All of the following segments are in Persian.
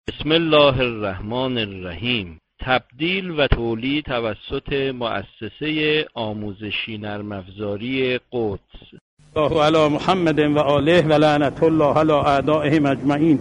بسم الله الرحمن الرحیم. تبدیل و تولید توسط مؤسسه آموزشی نرم افزاری قدس. الله علی محمد و آله و لعنت الله علی اعدائهم اجمعین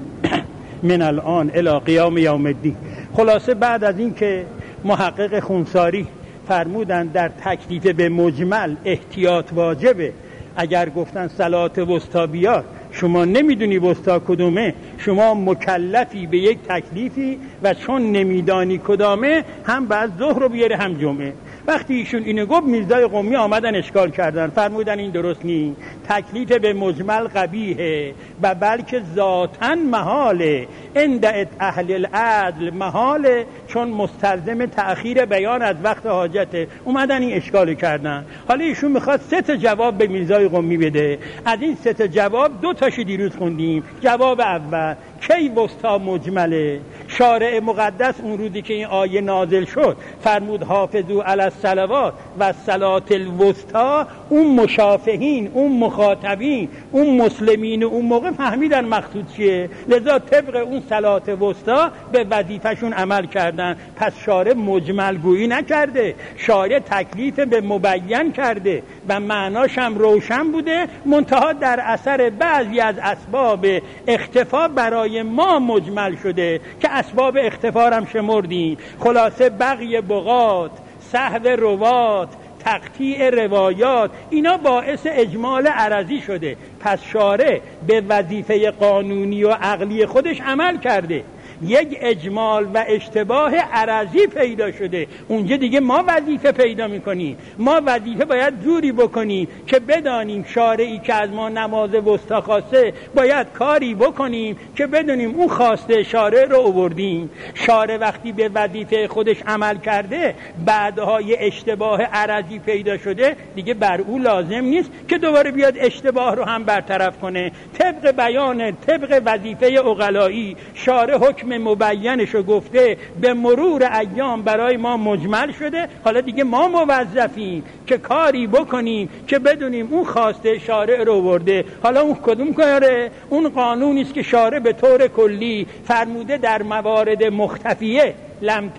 من الان الی قیام یوم الدین. خلاصه بعد از این که محقق خونساری فرمودن در تکلیف به مجمل احتیاط واجبه، اگر گفتن صلات وسطی بیار شما نمیدونی وسطی کدومه، شما مکلفی به یک تکلیفی و چون نمیدانی کدامه هم بعد ظهر رو بیاره هم جمعه. وقتی ایشون اینو گفت میرزای قمی آمدن اشکال کردن، فرمودن این درست نی، تکلیف به مجمل قبیحه و بلکه ذاتاً محاله، عند اهل العدل محاله، چون مستلزم تأخیر بیان از وقت حاجته. اومدن این اشکال کردن. حالا ایشون میخواد 3 جواب به میرزای قمی بده. از این 3 جواب 2 تاشو دیروز خوندیم. جواب اول، کی وسطی مجمله؟ شارع مقدس اون روزی که این آیه نازل شد فرمود حافظو علی الصلوات و الصلاة الوسطی، اون مشافهین، اون مخاطبین، اون مسلمین اون موقع فهمیدن مقصود چیه، لذا طبق اون صلاة وسطی به وظیفهشون عمل کردن. پس شارع مجمل گویی نکرده، شارع تکلیف به مبین کرده و معناش هم روشن بوده، منتها در اثر بعضی از اسباب اختفا برای ما مجمل شده که اسباب اختفا هم شمردیم. خلاصه بقی بغات، سهو روات، تقطیع روایات، اینا باعث اجمال عرضی شده. پس شارع به وظیفه قانونی و عقلی خودش عمل کرده، یک اجمال و اشتباه عرضی پیدا شده، اونجا دیگه ما وظیفه پیدا میکنیم. ما وظیفه باید جوری بکنیم که بدانیم شارعی که از ما نماز وسطی خواسته باید کاری بکنیم که بدونیم اون خواسته شارع رو آوردیم. شارع وقتی به وظیفه خودش عمل کرده بعدهای اشتباه عرضی پیدا شده، دیگه بر او لازم نیست که دوباره بیاد اشتباه رو هم برطرف کنه. طبق بیان، طبق وظیفه عقلایی شارع حکم مبینشو گفته، به مرور ایام برای ما مجمل شده. حالا دیگه ما موظفیم که کاری بکنیم که بدونیم اون خواسته شارع رو برده. حالا اون کدوم کاره؟ اون قانونی است که شارع به طور کلی فرموده در موارد مختفیه لم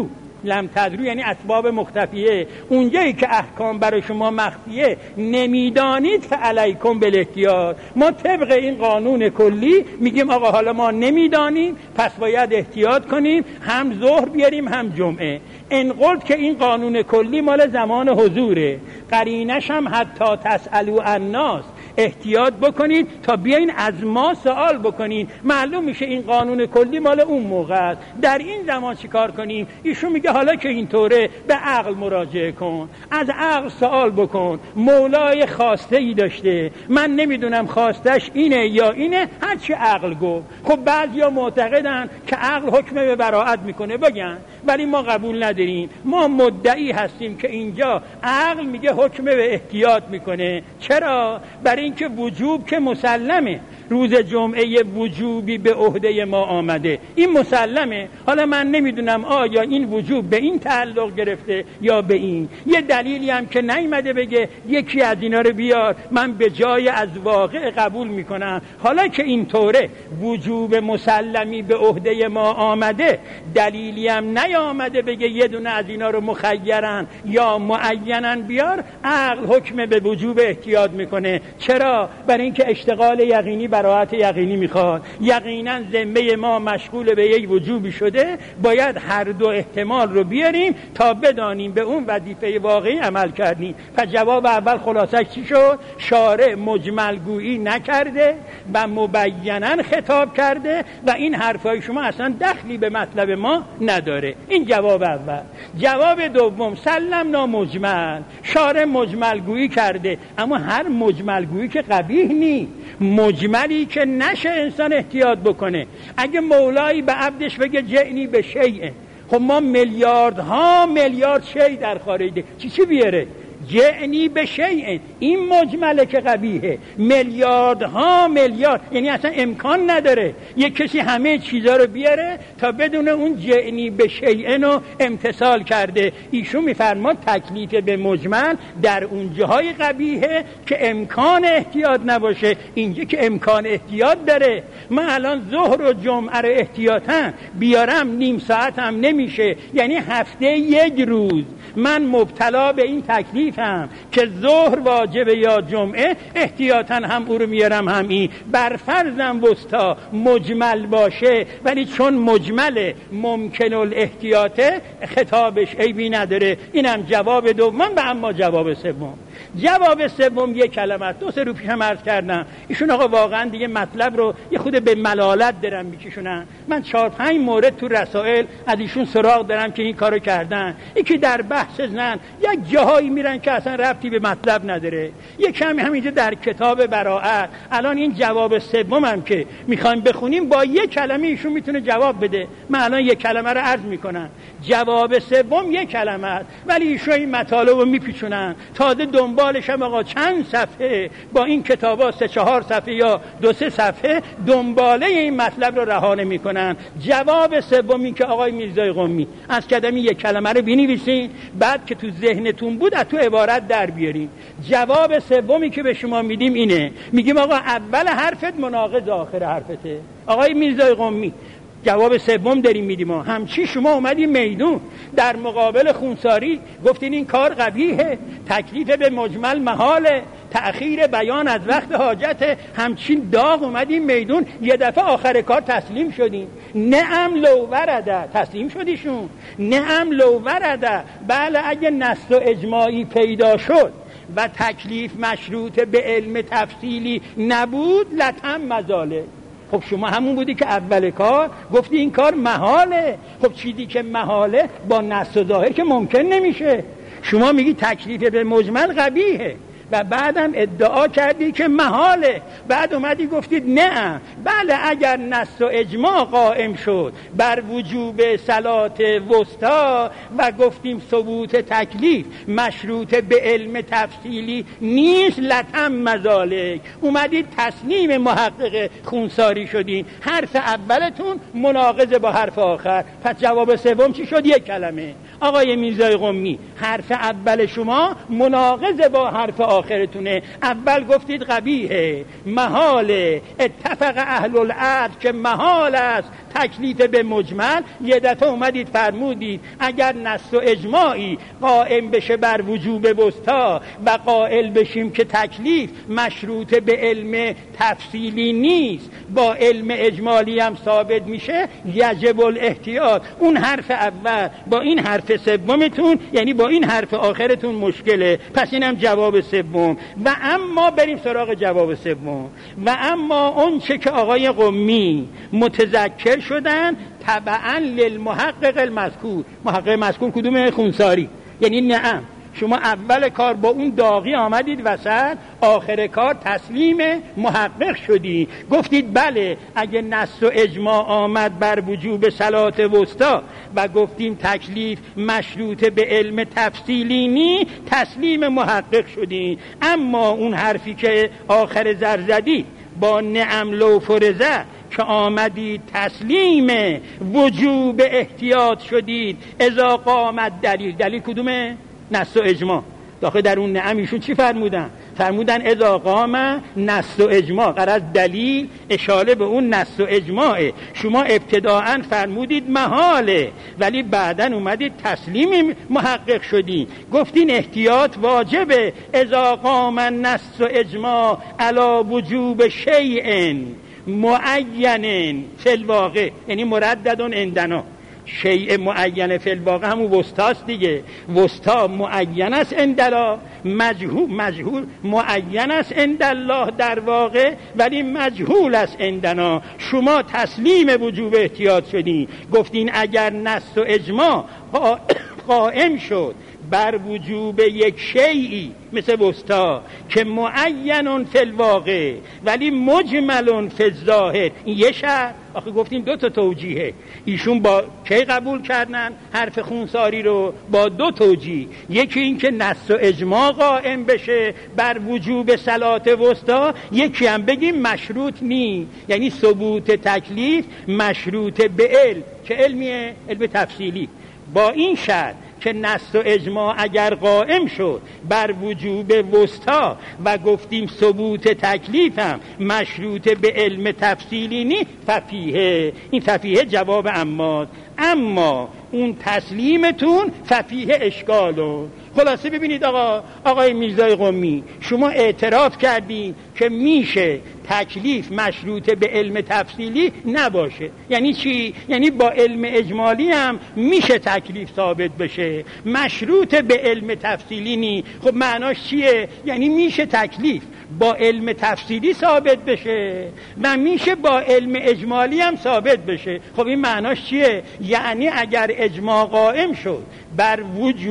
تدرو یعنی اسباب مختفیه، اونجایی که احکام برای شما مخفیه نمیدانید فعلیکم بالاحتیاط. ما طبق این قانون کلی میگیم آقا حالا ما نمیدانیم پس باید احتیاط کنیم، هم ظهر بیاریم هم جمعه. انقلت که این قانون کلی مال زمان حضوره، قرینش هم حتی تسألوا الناس، احتیاط بکنید تا بیاین از ما سوال بکنید. معلوم میشه این قانون کلی مال اون موقع است. در این زمان چیکار کنیم؟ ایشون میگه حالا که اینطوره به عقل مراجعه کن، از عقل سوال بکن. مولای خواسته ای داشته، من نمیدونم خواستش اینه یا اینه، هرچی عقل گفت. خب بعضیا معتقدن که عقل حکم به براءت میکنه، بگن، ولی ما قبول نداریم. ما مدعی هستیم که اینجا عقل میگه حکم به احتیاط میکنه. چرا؟ برای اینکه وجوب که مسلمه، روز جمعه وجوبی به عهده ما آمده، این مسلمه. حالا من نمیدونم آیا این وجوب به این تعلق گرفته یا به این. یه دلیلی هم که نیامده بگه یکی از اینا رو بیار، من به جای از واقع قبول میکنم. حالا که این طوره وجوب مسلمی به عهده ما آمده، دلیلی هم نیامده بگه یه دونه از اینا رو مخیرن یا معینن بیار، عقل حکم به وجوب احتیاط میکنه. چرا؟ برای اینکه اشتغال یقینی براءت یقینی میخواد. یقینا ذمه ما مشغول به یک وجوبی شده، باید هر دو احتمال رو بیاریم تا بدانیم به اون وظیفه واقعی عمل کردیم. پس جواب اول خلاصش چی شد؟ شارع مجمل گویی نکرده و مبینا خطاب کرده و این حرفای شما اصلا دخلی به مطلب ما نداره. این جواب اول. جواب دوم، سلمنا مجمل، شارع مجمل گویی کرده، اما هر مجمل گویی که قبیح نی، مجملی که نشه انسان احتیاط بکنه. اگه مولایی به عبدش بگه جئنی به شیء، خب ما میلیارد شیء در خارج چی بیاره؟ جعنی به شیء، این مجمله که قبیحه. میلیاردها میلیارد، یعنی اصلا امکان نداره یک کسی همه چیزا رو بیاره تا بدون اون جعنی به شیء رو امتثال کرده. ایشون میفرماد تکلیف به مجمل در اون جاهای قبیحه که امکان احتیاط نباشه. اینجا که امکان احتیاط داره. من الان ظهر و جمعه رو احتیاطاً بیارم نیم ساعت هم نمیشه، یعنی هفته یک روز من مبتلا به این تکلیفم که ظهر واجبه یا جمعه، احتیاطاً هم او رو میارم هم این. بر فرضم وسطا مجمل باشه، ولی چون مجمل ممکن الاحتیاطه خطابش عیبی نداره. اینم جواب دوم. و اما جواب سوم یک کلمه. 2-3 روز پیش هم عرض کردم ایشون آقا واقعا دیگه مطلب رو یه خود به ملالت درم میکشونن. من 4-5 مورد تو رسائل از ایشون سراغ دارم که این کارو کردن. یکی در بحث زن یک جاهایی میرن که اصلا ربطی به مطلب نداره، یک کمی همینجا در کتاب براءت. الان این جواب سومم که میخوایم بخونیم با یک کلمه ایشون میتونه جواب بده. من الان یک کلمه رو عرض میکنم، جواب سوم یک کلمه است، ولی ایشون این مطالب رو میپیچونن. تازه دنبالش هم آقا چند صفحه با این کتابا 3-4 صفحه یا 2-3 صفحه دنباله این مطلب رو رها نمیکنن. جواب سوم این که آقای میرزای قمی از کدمی یک کلمه رو بنویسین، بعد که تو ذهنتون بود از تو عبارت در بیارین. جواب سومی که به شما میدیم اینه، میگیم آقا اول حرفت مناقض آخر حرفته. آقای میرزای قمی جواب سوم داریم میدیم. همچی شما اومدین میدون در مقابل خونساری گفتین این کار قبیحه، تکلیف به مجمل محاله، تأخیر بیان از وقت حاجت. همچین داغ اومدین میدون، یه دفعه آخر کار تسلیم شدین. نعم لو ورده، تسلیم شدیشون. نعم لو ورده، بله اگه نص و اجماعی پیدا شد و تکلیف مشروط به علم تفصیلی نبود لطم مزاله. خب شما همون بودی که اول کار گفتی این کار محاله. خب چیزی که محاله با نص و ظاهر که ممکن نمیشه. شما میگی تکلیف به مجمل قبیحه و بعدم ادعا کردی که محاله. بعد اومدی گفتید نه بله اگر نص و اجماع قائم شد بر وجوب صلات وسطا و گفتیم ثبوت تکلیف مشروط به علم تفصیلی نیست لطم مزالک. اومدید تسلیم محقق خونساری شدین. حرف اولتون مناقض با حرف آخر. پس جواب سوم چی شد؟ یک کلمه. آقای میرزای قمی حرف اول شما مناقض با حرف آخرتونه. اول گفتید قبیحه، محاله، اتفق اهل العدل که محال است تکلیف به مجمل. یه دفعه اومدید فرمودید اگر نص و اجماعی قائم بشه بر وجوب وسطا و قائل بشیم که تکلیف مشروط به علم تفصیلی نیست با علم اجمالی هم ثابت میشه یجب الاحتیاط. اون حرف اول با این حرف سومتون یعنی با این حرف آخرتون مشکله. پس اینم جواب سوم. و اما بریم سراغ جواب سوم. و اما اون چه که آقای قمی متذکر شدن تبعا للمحقق المذکور. محقق مذکور کدوم؟ خونساری. یعنی نعم شما اول کار با اون داغی آمدید وسط، آخر کار تسلیم محقق شدی. گفتید بله اگه نص و اجماع آمد بر وجوب صلات وسطا و گفتیم تکلیف مشروط به علم تفصیلی نی تسلیم محقق شدی. اما اون حرفی که آخر زرزدی با نعم لو فرزه که آمدید تسلیم وجوب احتیاط شدید اذا قامت دلیل. دلیل کدومه؟ نص و اجماع. داخل در اون نعم ایشون چی فرمودن؟ فرمودن اذا قام نص و اجماع. قرار دلیل اشاره به اون نص و اجماعه. شما ابتداعا فرمودید محاله ولی بعداً اومدید تسلیم محقق شدین. گفتین احتیاط واجبه اذا قام نص و اجماع علی وجوب شیء معین فی الواقع. یعنی مرددون عندنا شیء معین فی الواقع همون وسطاست دیگه. وسطا معین است عندنا، مجهول معین است عند الله در واقع ولی مجهول است عندنا. شما تسلیم وجوب احتیاط شدین. گفتین اگر نص و اجماع قائم شد بر وجوب یک شیئی مثل وسطا که معین فی الواقع ولی مجمل فی الظاهر. این یه شرط. آخه گفتیم 2 تا توجیهه. ایشون با کی قبول کردن حرف خونساری رو؟ با 2 توجیه. یکی این که نص و اجماع قائم بشه بر وجوب صلات وسطا، یکی هم بگیم مشروط نی، یعنی ثبوت تکلیف مشروط به علم. چه علمیه؟ علم تفصیلی. با این شرط که نص و اجماع اگر قائم شد بر وجوب وسطا و گفتیم ثبوت تکلیف هم مشروط به علم تفصیلی نی، ففیه. این ففیه جواب اما اون تسلیمتون ففیه اشکالون. خلاصه ببینید آقای میرزای قمی، شما اعتراف کردین که میشه تکلیف مشروط به علم تفصیلی نباشه. یعنی چی؟ یعنی با علم اجمالی هم میشه تکلیف ثابت بشه، مشروط به علم تفصیلی نی. خب معناش چیه؟ یعنی میشه تکلیف با علم تفصیلی ثابت بشه و میشه با علم اجمالی هم ثابت بشه. خب این معناش چیه؟ یعنی اگر اجماع قائم شد بر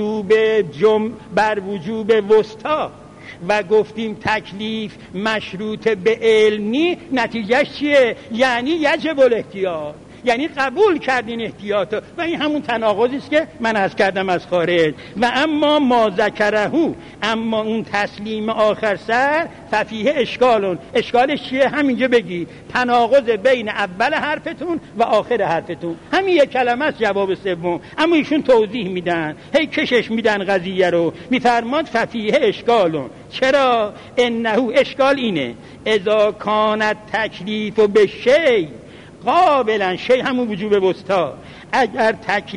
وجوب وسطا و گفتیم تکلیف مشروط به علمی، نتیجهش چیه؟ یعنی یجب الاحتیاط، یعنی قبول کردین احتیاط. و این همون تناقضی است که من عرض کردم از خارج. و اما ما ذکرهو، اما اون تسلیم آخر سر ففیه اشکالون. اشکالش چیه؟ همینجا بگی تناقض بین اول حرفتون و آخر حرفتون. همین یک کلمه است جواب سوم. اما ایشون توضیح میدن، هی کشش میدن قضیه رو. میفرماد ففیه اشکالون. چرا؟ انه اشکال اینه اذا کانت تکلیف و به شی قابلا، شی همون وجوب وسطا، اگر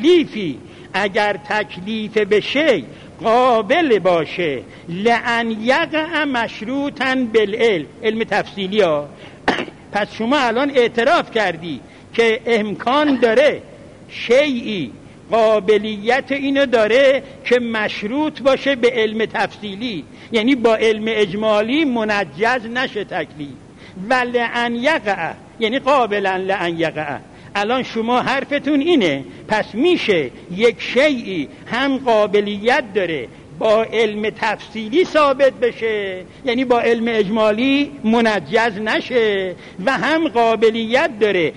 تکلیف به شی قابل باشه لأن یقع مشروطا بالعلم، علم تفصیلی ها. پس شما الان اعتراف کردی که امکان داره شیئی قابلیت اینو داره که مشروط باشه به علم تفصیلی، یعنی با علم اجمالی منجز نشه تکلیف. و لأن یقع، یعنی قابلا لأن یقع. الان شما حرفتون اینه، پس میشه یک شیئی هم قابلیت داره با علم تفصیلی ثابت بشه، یعنی با علم اجمالی منجز نشه، و هم قابلیت داره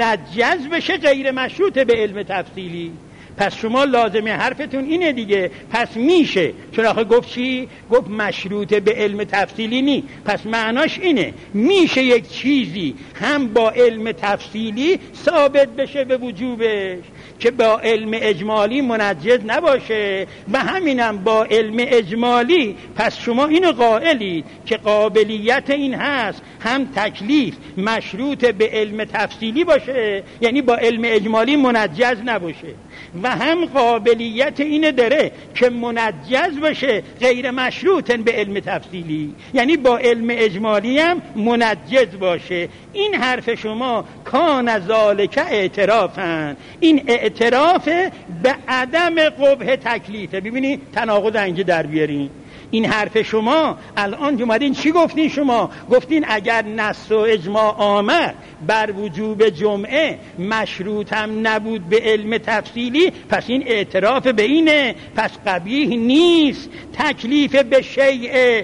منجز بشه غیر مشروط به علم تفصیلی. پس شما لازمه حرفتون اینه دیگه. پس میشه، چون آخه گفت چی؟ گفت مشروط به علم تفصیلی نی. پس معناش اینه میشه یک چیزی هم با علم تفصیلی ثابت بشه به وجوبش که با علم اجمالی منجز نباشه، و همینم با علم اجمالی. پس شما اینو قائلید که قابلیت این هست هم تکلیف مشروط به علم تفصیلی باشه، یعنی با علم اجمالی منجز نباشه، و هم قابلیت اینه داره که منجز باشه غیر مشروط به علم تفصیلی، یعنی با علم اجمالی هم منجز باشه. این حرف شما کان ذالک اعترافن، این اعتراف به عدم قبح تکلیفه. ببینید تناقض اینجا در بیارین. این حرف شما الان اومدین چی گفتین؟ شما گفتین اگر نص و اجماع آمد بر وجوب جمعه مشروط هم نبود به علم تفصیلی، پس این اعتراف به اینه، پس قبیح نیست تکلیف به شیء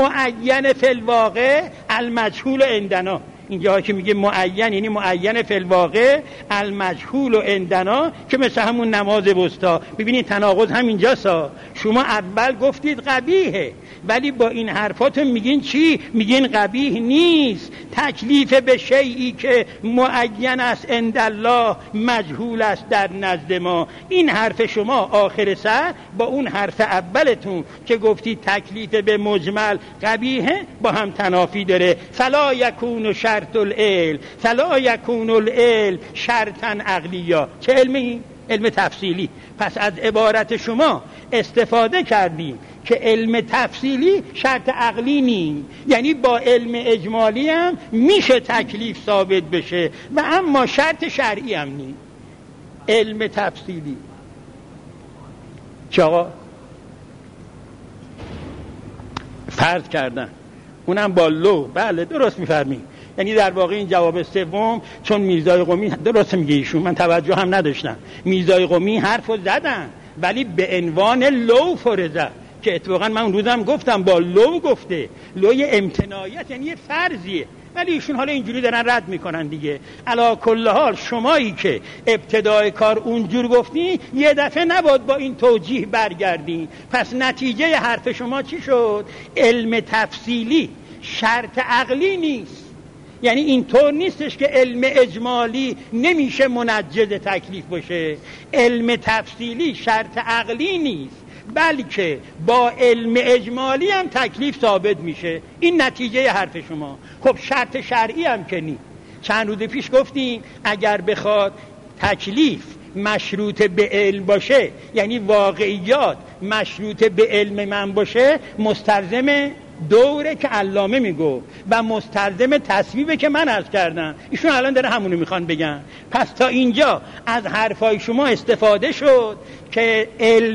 معین فی الواقع المجهول عندنا. اینجا که میگه معین یعنی معین فی الواقع المجهول عندنا، که مثل همون نماز وسطا. ببینید تناقض همینجاست. شما اول گفتید قبیحه، ولی با این حرفاتون میگین چی؟ میگین قبیح نیست تکلیف به شیئی که معین است عند الله مجهول است در نزد ما. این حرف شما آخر سر با اون حرف اولتون که گفتید تکلیف به مجمل قبیحه با هم تنافی داره. فلا یکون شرط العلم، فلا یکون العلم شرطا عقلیا. چه علمی؟ علم تفصیلی. پس از عبارت شما استفاده کردیم که علم تفصیلی شرط عقلی نی، یعنی با علم اجمالی هم میشه تکلیف ثابت بشه، و اما شرط شرعی هم نی. علم تفصیلی چاقا فرض کردن، اونم با لو. بله درست میفرمی. یعنی در واقع این جواب سوم، چون میرزای قمی درست میگه ایشون، من توجه هم نداشتم، میرزای قمی حرفو زدن ولی به عنوان لو فرضه، که اتفاقا من اون روزم گفتم با لو گفته. لوی امتناعیت یعنی یه فرضیه، ولی ایشون حالا اینجوری دارن رد میکنن دیگه. علا کل حال شمایی که ابتدای کار اونجور گفتی یه دفعه نباید با این توجیه برگردین. پس نتیجه حرف شما چی شد؟ علم تفصیلی شرط عقلی نیست. یعنی اینطور نیستش که علم اجمالی نمیشه منجز تکلیف باشه. علم تفصیلی شرط عقلی نیست، بلکه با علم اجمالی هم تکلیف ثابت میشه. این نتیجه حرف شما. خب شرط شرعی هم که نیست. چند روز پیش گفتیم اگر بخواد تکلیف مشروط به علم باشه، یعنی واقعیات مشروط به علم من باشه، مستلزم دوره که علامه میگو و مستلزم تصویبه که من عرض کردم. ایشون الان داره همونو میخوان بگن. پس تا اینجا از حرفای شما استفاده شد که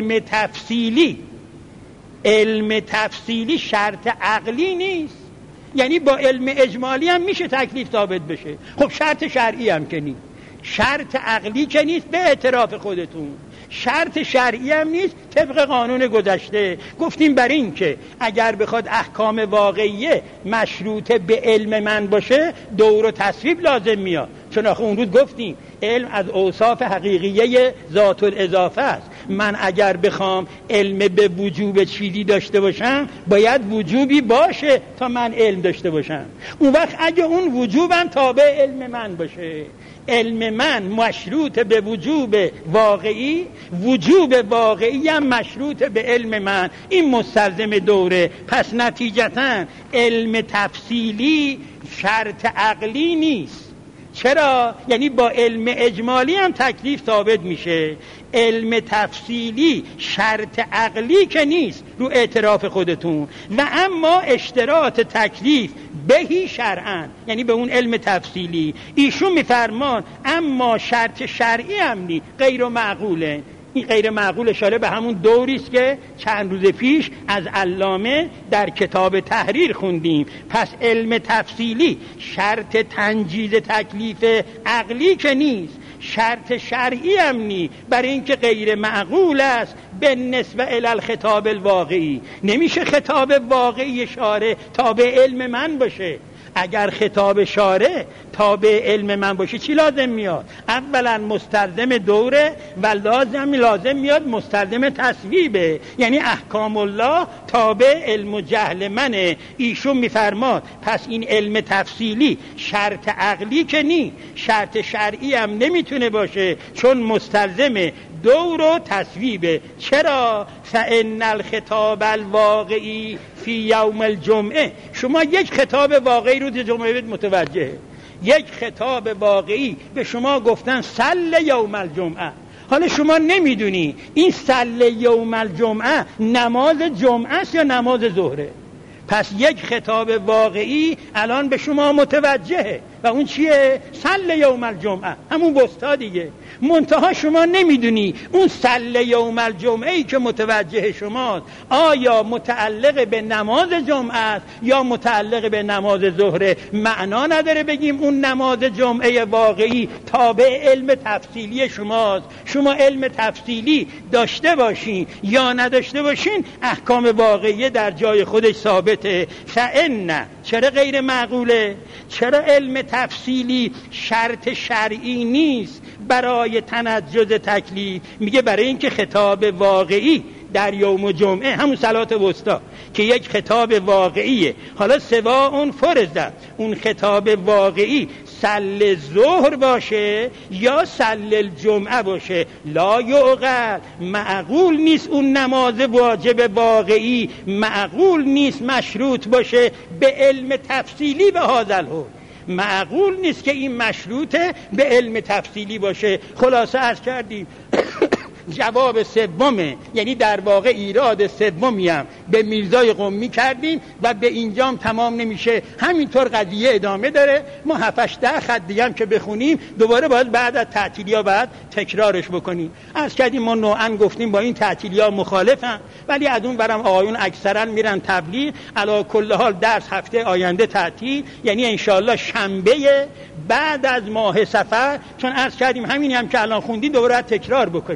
علم تفصیلی شرط عقلی نیست، یعنی با علم اجمالی هم میشه تکلیف ثابت بشه. خب شرط شرعی هم که نیست، شرط عقلی که نیست به اعتراف خودتون، شرط شرعی هم نیست طبق قانون گذشته. گفتیم بر این که اگر بخواد احکام واقعیه مشروط به علم من باشه دور و تصویب لازم میاد. چون آخه اون روز گفتیم علم از اوصاف حقیقیه ذات الاضافه است. من اگر بخوام علم به وجوب چیزی داشته باشم باید وجوبی باشه تا من علم داشته باشم. اون وقت اگه اون وجوبم تابع علم من باشه، علم من مشروط به وجوب واقعی، وجوب واقعی هم مشروط به علم من، این مستلزم دوره. پس نتیجتاً علم تفصیلی شرط عقلی نیست. چرا؟ یعنی با علم اجمالی هم تکلیف ثابت میشه. علم تفصیلی شرط عقلی که نیست رو اعتراف خودتون، و اما اشتراط تکلیف بهی شرعاً، یعنی به اون علم تفصیلی. ایشون میفرمان اما شرط شرعی هم نی، غیر معقوله. این غیر معقول اشاره به همون دوری است که چند روز پیش از علامه در کتاب تحریر خوندیم. پس علم تفصیلی شرط تنجیز تکلیف عقلی که نیست، شرط شرعی هم نی، برای اینکه غیر معقول است به نسبت الی الخطاب الواقعی. نمیشه خطاب واقعی شارع تابع علم من باشه. اگر خطاب شارع تابع علم من باشه چی لازم میاد؟ اولا مستلزم دوره و لازم میاد مستلزم تصویبه، یعنی احکام الله تابع علم و جهل منه. ایشون میفرماد پس این علم تفصیلی شرط عقلی که نی، شرط شرعی هم نمیتونه باشه، چون مستلزم دور و تصویبه. چرا؟ فإن الخطاب الواقعی فی یوم الجمعه. شما یک خطاب واقعی روز جمعه متوجهه، یک خطاب واقعی به شما گفتن صل یوم الجمعه. حالا شما نمیدونی این صل یوم الجمعه نماز جمعه است یا نماز ظهره. پس یک خطاب واقعی الان به شما متوجهه و اون چیه؟ صل یوم الجمعه، همون وسطا دیگه. منتها شما نمیدونی اون صل یوم الجمعه ای که متوجه شماست آیا متعلق به نماز جمعه است یا متعلق به نماز ظهره. معنا نداره بگیم اون نماز جمعه واقعی تابع علم تفصیلی شماست. شما علم تفصیلی داشته باشین یا نداشته باشین احکام واقعی در جای خودش ثابته. فإن چرا غیر معقوله؟ چرا علم تفصیلی شرط شرعی نیست برای تنجز تکلیف؟ میگه برای اینکه خطاب واقعی در یوم جمعه، همون صلات وسطا که یک خطاب واقعیه، حالا سوا اون فرض، اون خطاب واقعی صل ظهر باشه یا صل الجمعه باشه، لا یعقل، معقول نیست اون نماز واجب واقعی معقول نیست مشروط باشه به علم تفصیلی به هذا الحکم. معقول نیست که این مشروطه به علم تفصیلی باشه. خلاصه عرض کردیم جواب سومه، یعنی در واقع ایراد سومی هم به میرزای قمی کردیم و به اینجام تمام نمیشه، همینطور قضیه ادامه داره. ما 7-10 خط دیگه هم که بخونیم دوباره باید بعد از تعطیلیا بعد تکرارش بکنیم. عرض کردیم ما نوعاً گفتیم با این تعطیلیا مخالفم، ولی از اون برم آقایون اکثرا میرن تبلیغ. علی کل حال درس هفته آینده تعطیل، یعنی انشالله شنبه بعد از ماه صفر، چون عرض کردیم همینی هم که الان خوندیم دوباره تکرار بکنیم.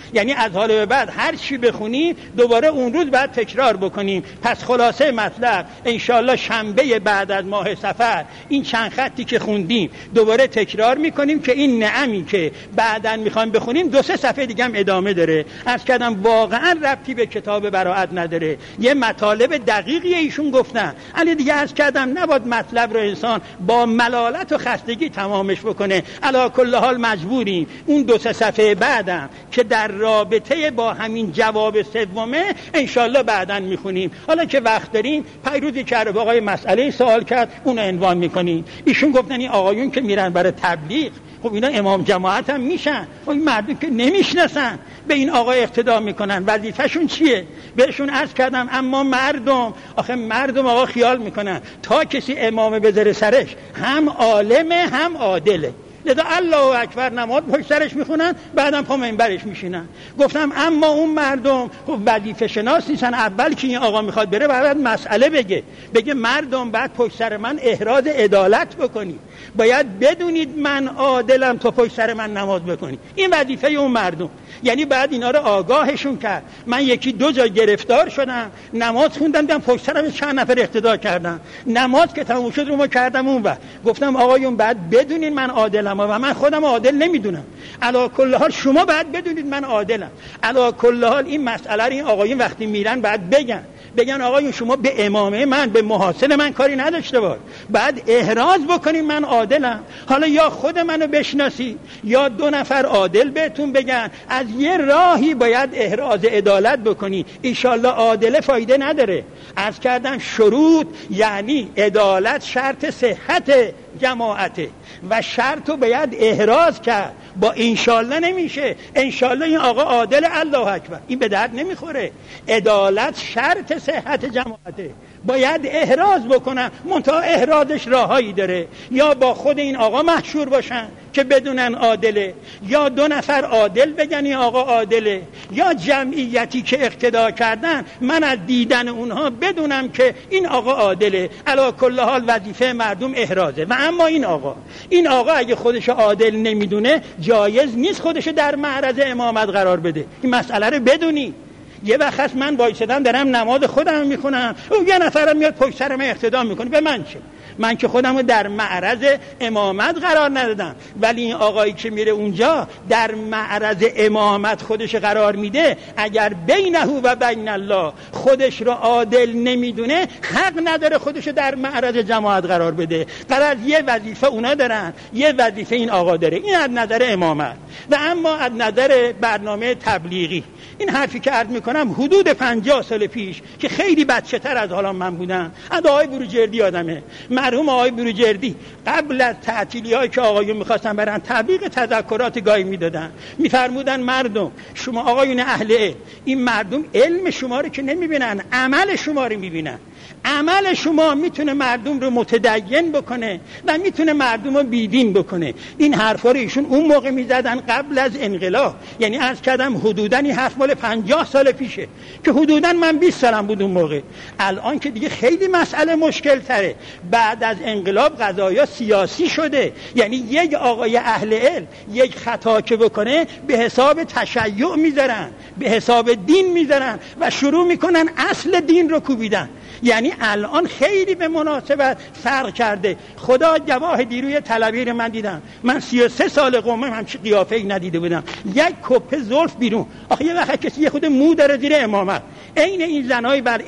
یعنی از حال به بعد هر چی بخونیم دوباره اون روز بعد تکرار بکنیم. پس خلاصه مطلب انشالله شنبه بعد از ماه صفر این چند خطی که خوندیم دوباره تکرار میکنیم که این نعمی که بعداً میخوایم بخونیم 2-3 صفحه دیگه هم ادامه داره. عرض کردم واقعا ربطی به کتاب براءت نداره، یه مطالب دقیقی ایشون گفتن. علی دیگه عرض کردم نباید مطلب رو انسان با ملالت و خستگی تمامش بکنه. علی کل حال مجبوریم اون 2-3 صفحه بعدم که در رابطه با همین جواب سومه انشالله بعداً میخونیم. حالا که وقت داریم پیروزی که عرب آقای مسئله سوال کرد اون عنوان میکنیم. ایشون گفتن این آقایون که میرن برای تبلیغ، خب اینا امام جماعت هم میشن، خب این مردم که نمیشناسن به این آقای اقتدا میکنن، وظیفهشون چیه؟ بهشون عرض کردم اما مردم، آخه مردم آقا خیال میکنن تا کسی امامه بذاره سرش هم عالمه هم عادله، لذا الله اکبر نماز پشت سرش میخونن بعدم پا منبرش میشینن. گفتم اما اون مردم خب وظیفه شناس نیستن. اول که این آقا میخواد بره باید مسئله بگه مردم بعد پشت سر من احراز عدالت بکنی، باید بدونید من عادلم تا پشت سر من نماز بکنی. این وظیفه اون مردم. یعنی بعد اینا رو آگاهشون کرد. من 1-2 جا گرفتار شدم، نماز خوندم دیدم پشت سرم چند نفر اقتدا کردن، نماز که تموم شد رو ما کردم اون وقت گفتم آقایون بعد بدونید من عادلم و من خودم عادل نمیدونم. علی کل حال شما بعد بدونید من عادلم. علی کل حال این مسئله رو این آقایون وقتی میرن بعد بگن آقایون شما به امامه من به محاسن من کاری نداشته باش، بعد احراز بکنید من عادلم. حالا یا خود منو بشناسی یا 2 نفر عادل بهتون بگن، از یه راهی باید احراز عدالت بکنی. انشالله عادله فایده نداره. عرض کردم شروط یعنی عدالت شرط صحت جماعته و شرط رو باید احراز کرد. با انشالله نمیشه. انشالله این آقا عادل الله اکبر این به درد نمیخوره. عدالت شرط صحت جماعته، باید احراز بکنن. منتها احرازش راهایی داره، یا با خود این آقا محشور باشن که بدونن عادله، یا 2 نفر عادل بگن این آقا عادله، یا جمعیتی که اقتدا کردن من از دیدن اونها بدونم که این آقا عادله. علی کل حال وظیفه مردم احرازه. و اما این آقا اگه خودش عادل نمیدونه جایز نیست خودش در معرض امامت قرار بده. این مسئله رو بدونی. یه وقت هست من وایسادم دارم نماز خودم میخونم، اون یه نفرم میاد پشت سر من اقتدا میکنه، به من چه؟ من که خودم رو در معرض امامت قرار ندادم. ولی این آقایی که میره اونجا در معرض امامت خودش قرار میده، اگر بینه و بین الله خودش رو عادل نمیدونه حق نداره خودش در معرض جماعت قرار بده. قرار یه وظیفه اونا دارن، یه وظیفه این آقا داره. این از نظر امامت. و اما از نظر برنامه تبلیغی این حرفی که عرض میکنم حدود 50 سال پیش که خیلی بچه تر از حالا من بودم، از آقای بروجردی آدمه، مرحوم آقای بروجردی قبل از تعطیلی‌هایی که آقایون می‌خواستن برن تبلیغ تذکرات گاهی میدادن، میفرمودن مردم شما آقایون اهل علم، این مردم علم شما رو که نمیبینن، عمل شما رو میبینن. عمل شما میتونه مردم رو متدین بکنه و میتونه مردم رو بیدین بکنه. این حرفا رو ایشون اون موقع میزدن قبل از انقلاب. یعنی عرض کردم حدوداً این حرف مال 50 سال پیشه که حدوداً من 20 سالم بود اون موقع. الان که دیگه خیلی مسئله مشکل تره. بعد از انقلاب قضایا سیاسی شده. یعنی یک آقای اهل علم یک خطا که بکنه به حساب تشیع میذارن، به حساب دین میذارن و شروع میکنن اصل دین رو کوبیدن. یعنی الان خیلی به مناسبت فرق کرده. خدا گواه دیروی طلبی رو من دیدم. من 33 سال قومم همچین قیافه‌ای ندیده بودم. یک کپه زلف بیرون. آخه یه وقت کسی یه خود مو داره زیر امامت. عین این زنای بر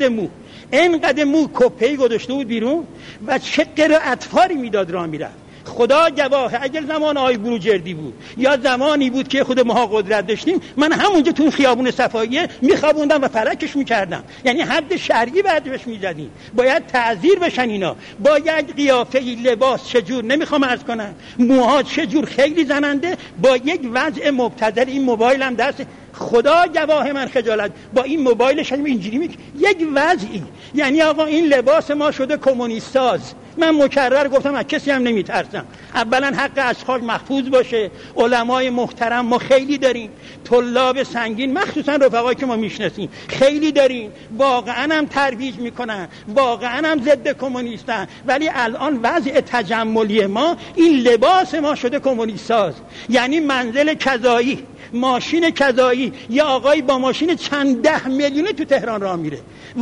اینقدر مو کپه‌ای گذاشته بود بیرون و چه قرائت‌فاری میداد راه میرفت. خدا گواه اگر زمان آقای بروجردی بود یا زمانی بود که خود ما قدرت داشتیم، من همونجا تو خیابون صفاییه میخوابوندم و فلکش میکردم. یعنی حد شرعی بعدش میزدیم. باید تعذیر بشن اینا. با یک قیافه لباس چجور نمیخوام عرض کنم، موها چجور خیلی زننده، با یک وضع مبتذل. این موبایلم دست خدا گواه من خجالت با این موبایلش اینجوری یک وضعی. یعنی آقا این لباس ما شده کمونیست ساز. من مکرر گفتم از کسی هم نمیترسم. اولا حق اشخاص محفوظ باشه. علمای محترم ما خیلی داریم، طلاب سنگین مخصوصا رفقایی که ما میشناسیم خیلی داریم، واقعا هم ترویج میکنن، واقعا هم ضد کمونیستن. ولی الان وضع تجملی ما این لباس ما شده کمونیست ساز. یعنی منزل کذایی، ماشین کذایی، یه آقایی با ماشین چند 10 میلیونی تو تهران راه میره.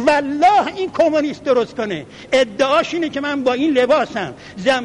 والله این کمونیست درست کنه، ادعاش اینه که من با این لباسم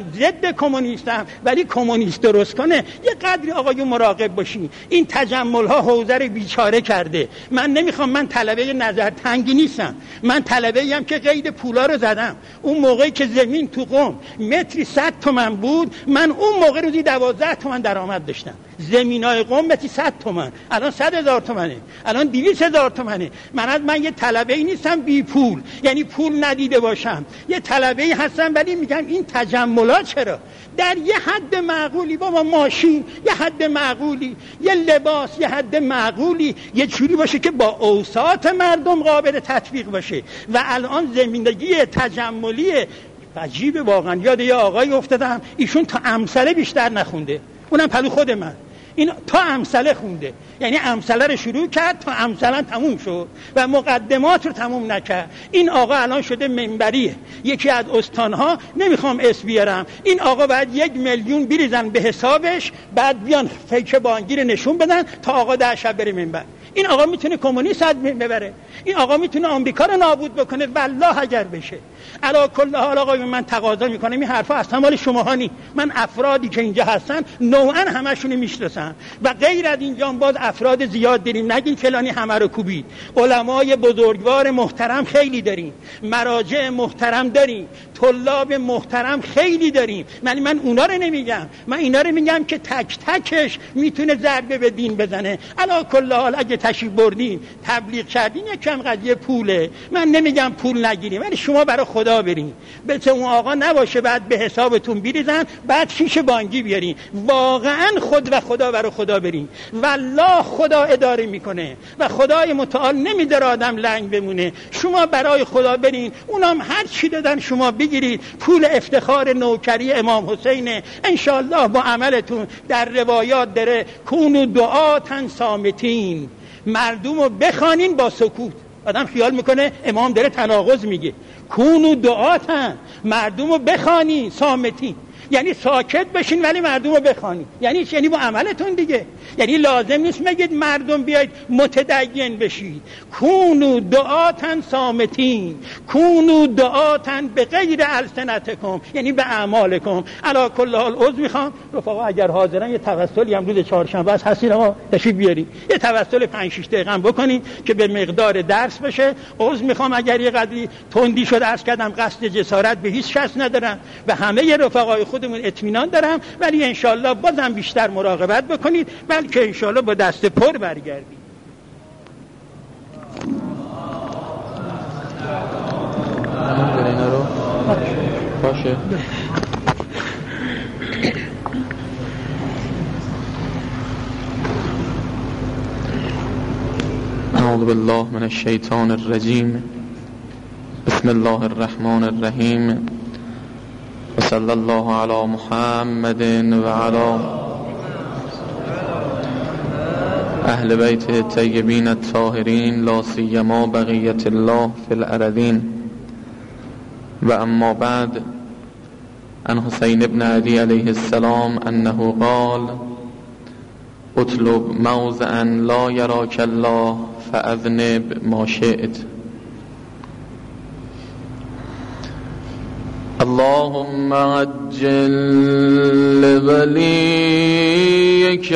ضد کمونیستم، ولی کمونیست درست کنه. یه قدری آقایون مراقب باشین. این تجمل ها حوزه رو بیچاره کرده. من نمیخوام، من طلبه نظر تنگی نیستم، من طلبه ایم که قید پولا رو زدم. اون موقعی که زمین تو قم متری 100 تومن بود، من اون موقع روزی 12 تومن درآمد داشتم. زمینای قم متری 100 تومن، الان 100,000 تومنه، الان 200,000 تومنه. من یه طلبه ای نیستم بی پول، یعنی پول ندیده باشم، یه طلبه ای هستم، ولی میگم این تجملات چرا؟ در یه حد معقولی، بابا ماشین یه حد معقولی، یه لباس یه حد معقولی، یه جوری باشه که با اوساط مردم قابل تطبیق باشه. و الان زندگی تجملی عجیبه واقعا. یاد یه آقایی افتادم، ایشون تا امثله بیشتر نخونده، اونم پلو خود من، این تا امثله خونده، یعنی امثله رو شروع کرد تا امثله تموم شد و مقدمات رو تموم نکرد. این آقا الان شده منبریه، یکی از استانها، نمیخوام اسم بیارم، این آقا باید 1 میلیون بریزن به حسابش، بعد بیان فیک بانکی رو نشون بدن تا آقا 10 شب بره منبر. این آقا میتونه کمونیست ببره، این آقا میتونه آمریکا رو نابود بکنه والله اگر بشه. علا کل حال آقایون، من تقاضا میکنم این حرفا اصلا مال شماها نی. من افرادی که اینجا هستن نوعا همشون میشناسم و غیر از اینجا باز افراد زیاد داریم، نگین فلانی همه رو کوبید. علمای بزرگوار محترم خیلی داریم، مراجع محترم داریم، طلاب محترم خیلی داریم. من اونا رو نمیگم، من اینا رو میگم که تک تکش میتونه ضربه به دین بزنه. علا کل حال اگه تشریف بردین تبلیغ کردین یکم قضیه پوله، من نمیگم پول نگیریم، ولی شما برای خدا برین، بچه اون آقا نباشه بعد به حسابتون بریزن، بعد فیش بانکی بیارین. واقعا خود و خدا برای خدا برین، والله خدا اداره میکنه و خدای متعال نمیذاره آدم لنگ بمونه. شما برای خدا برین، اونام هر چی دادن شما بگیرید، پول افتخار نوکری امام حسین انشالله با عملتون. در روایات داره کونو دعاتن صامتین، مردم رو بخوانین با سکوت. آدم خیال میکنه امام داره تناقض میگه. کونو دعاتن، مردم رو بخوانین صامتین، یعنی ساکت بشین ولی مردم رو بخوانین. یعنی چی؟ یعنی با عملتون دیگه. یعنی لازم نیست بگید مردم بیاید متدین بشید. کونو دعاتن صامتین، کونو دعاتن به غیر السنتکم، یعنی به اعمالکم. علی کل حال عذر میخوام رفقا اگر حاضرن، یه توسلی هم روز چهارشنبه است، هستین اما تشریف بیارین، یه توسل 5-6 دقیقه بکنین که به مقدار درس بشه. عذر میخوام اگر یه قدری تندی شد، عرض کردم قصد جسارت به هیچ کس ندارم و همه رفقای خودمون اطمینان دارم، ولی انشالله بازم بیشتر مراقبت بکنید، بلکه انشالله با دست پر برگردید. باشه. اعوذ بالله من الشیطان الرجیم. بسم الله الرحمن الرحیم. و صلی الله علی محمد و علی اهل بیت الطیبین الطاهرین، لا سیما بقیت الله فی الارضین. و اما بعد، عن حسین ابن علی علیه السلام انه قال: اطلب موضعا لا یراک الله فاذنب ما شئت. اللهم عجل لولیک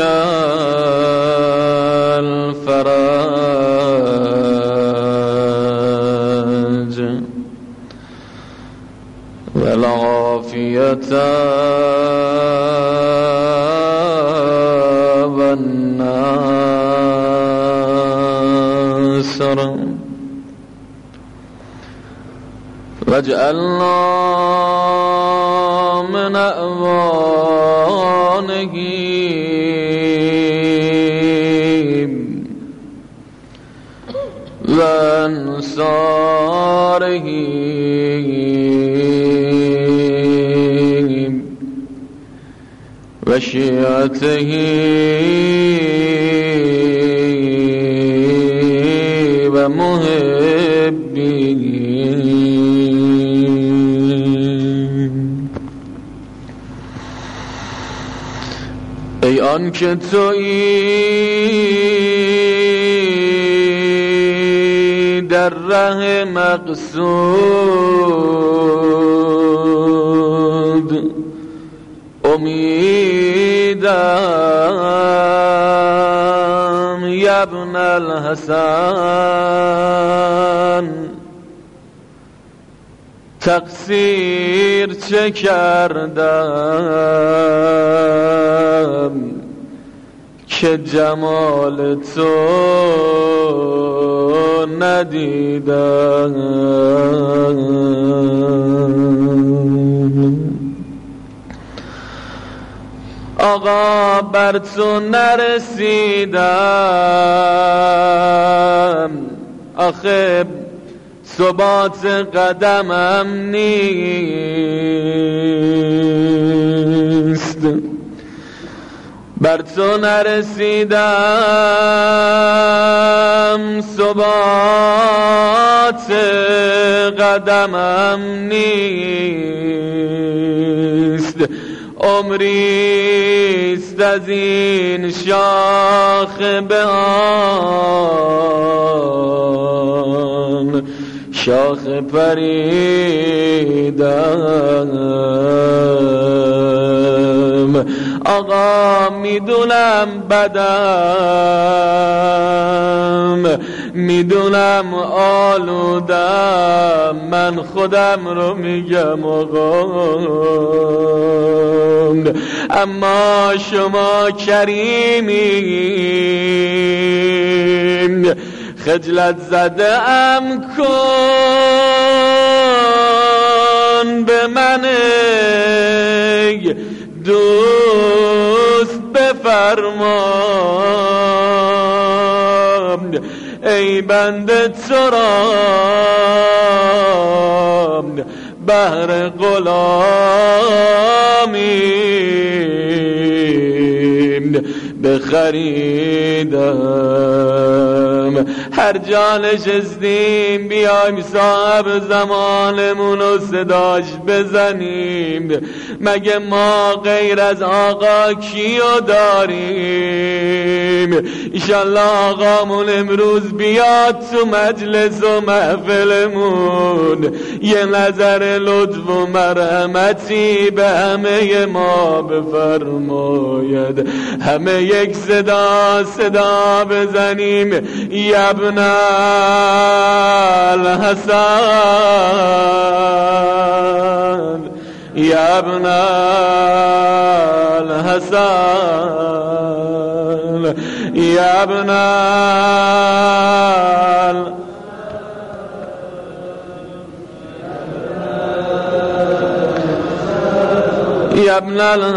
الفرج والعافیة والنصر واجعلنا من أعوانه وأنصاره وشيعته ومحبه. ای آن آن که تویی در ره مقصود امیدم یبن الحسن تقصیر چه کردم که جمال تو ندیدم آقا بر تو نرسیدم آخه ثبات قدمم نیست بر تو نرسیدم ثبات قدمم نیست عمریست از این شاخ به آن شاخ پریدم آقا میدونم بدم میدونم آلودم من خودم رو میگم آقا اما شما کریمین خجلت زده ام کن به من دوست بفرما ای بنده تو را بهر غلامی بخریدم هر جا نشستیم بیایم صاحب زمانمون رو صداش بزنیم مگه ما غیر از آقا کیو داریم ایشالله آقامون امروز بیاد تو مجلس و محفلمون یه نظر لطف و مرحمتی به همه ما بفرماید همه یک صدا بزنیم یبن الحسن یبن الحسن یبن یبن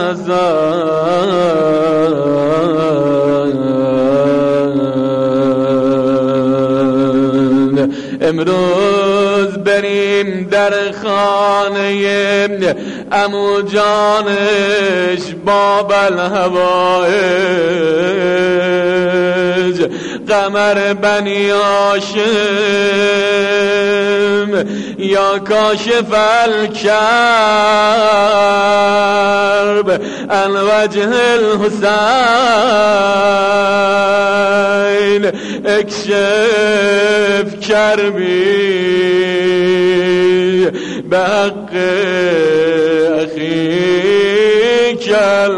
الحسن امروز بریم در خانه عمو جانش باب الهوایج قمر بنی هاشم یا کاشف الکرب عن وجه الحسین اکشف کربی به حق اخیک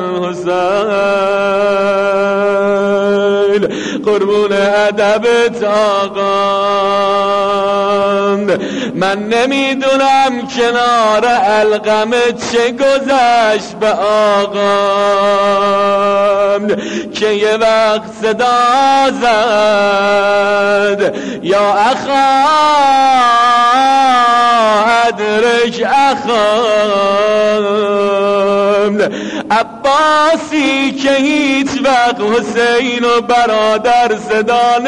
الحسین قربون ادبت آقا من نمیدونم کنار القم چه گذشت به آقا که یه وقت صدا زد یا اخا ادرک اخا عباسی که هیچ وقت حسین و برادر صدا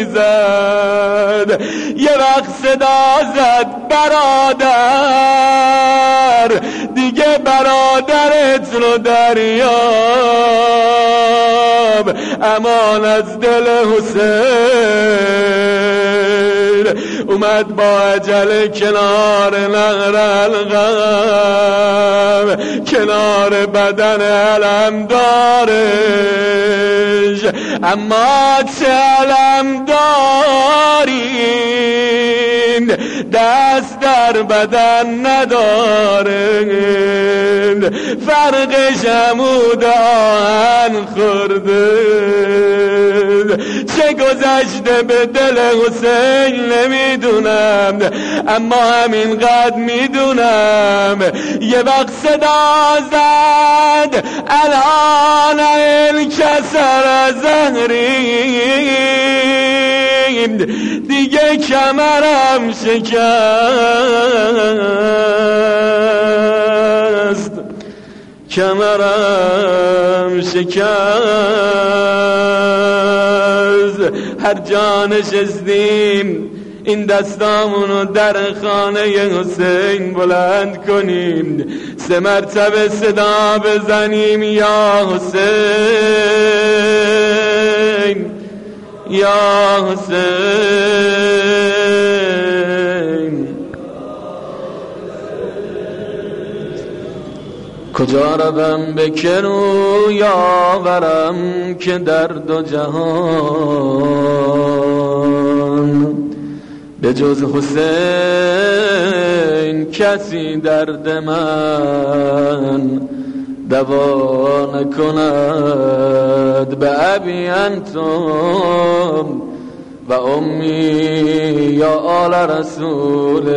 نمیزد یه وقت صدا زد برادر دیگه برادرت رو دریاب امان از دل حسین اومد با اجل کنار نهر الغم، کنار بدن علم دارش. اما چه علم دارین دست در بدن ندارن، فرقش عمود آهن خورده. چه گذشته به دل حسین نمیدونم، اما همینقدر میدونم یه وقت صدا زد الان الکسر زهرین، دیگه کمرم شکست، کمرم شکست. هر جا نشستیم این دستامونو در خانه حسین بلند کنیم، 3 مرتبه صدا بزنیم یا حسین، یا حسین. کجا روم به کنو یاورم که در 2 جهان به جز حسین کسی درد من دوا نکند. به ابی انتم و امی یا آل رسول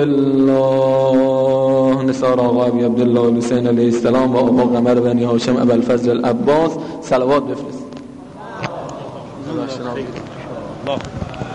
الله. نثار آقا ابی عبدالله حسین علیه السلام و آقا قمر بنی هاشم ابوالفضل العباس صلوات بفرست.